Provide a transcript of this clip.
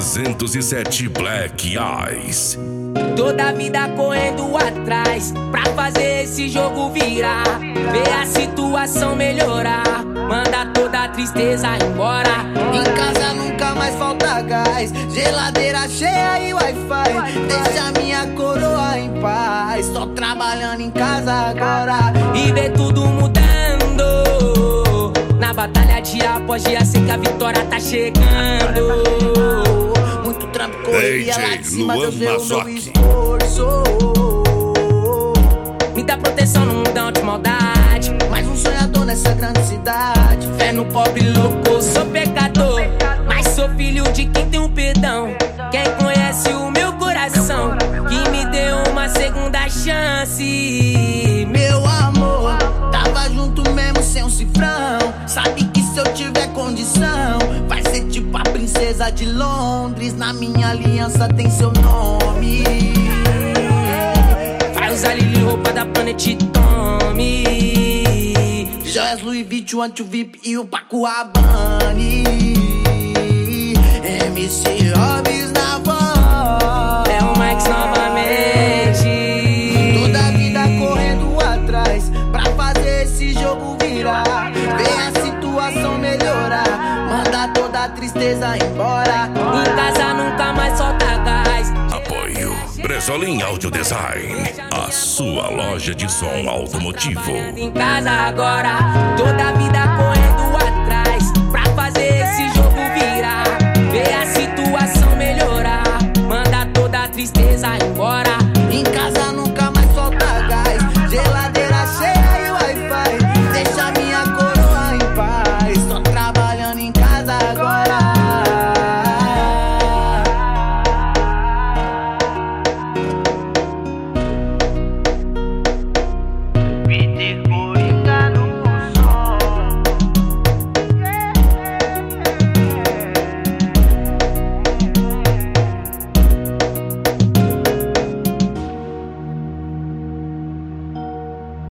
307 Black Eyes. Toda a vida correndo atrás pra fazer esse jogo virar, ver a situação melhorar, manda toda a tristeza embora. Em casa nunca mais falta gás, geladeira cheia e Wi-Fi. Deixa minha coroa em paz, só trabalhando em casa agora. E ver tudo mudando na batalha dia após dia, sei que a vitória tá chegando. Muito trampo, correria lá de cima, Deus vê o meu esforço. Me dá proteção no mundão de maldade, mais um sonhador nessa grande cidade. Fé no pobre louco, sou pecador, mas sou filho de quem tem um perdão. Quem conhece o meu coração, que me deu uma segunda chance. Meu amor, tava junto mesmo sem um cifrão. Sabe que se eu tiver condição, vai ser tipo a princesa de Londres. Na minha aliança tem seu nome. Vai usar Lili, roupa da Planet Tommy, joias Louis Vuitton, o anti-VIP e o Paco Rabanne. MC Hobbs na voz, é o Max novamente. Toda a vida correndo atrás pra fazer esse jogo virar, ver a situação melhorar, manda toda a tristeza embora. Em casa nunca mais solta gás. Apoio Bresolim Audio Design, a sua loja de som automotivo. Em casa agora, toda a vida correndo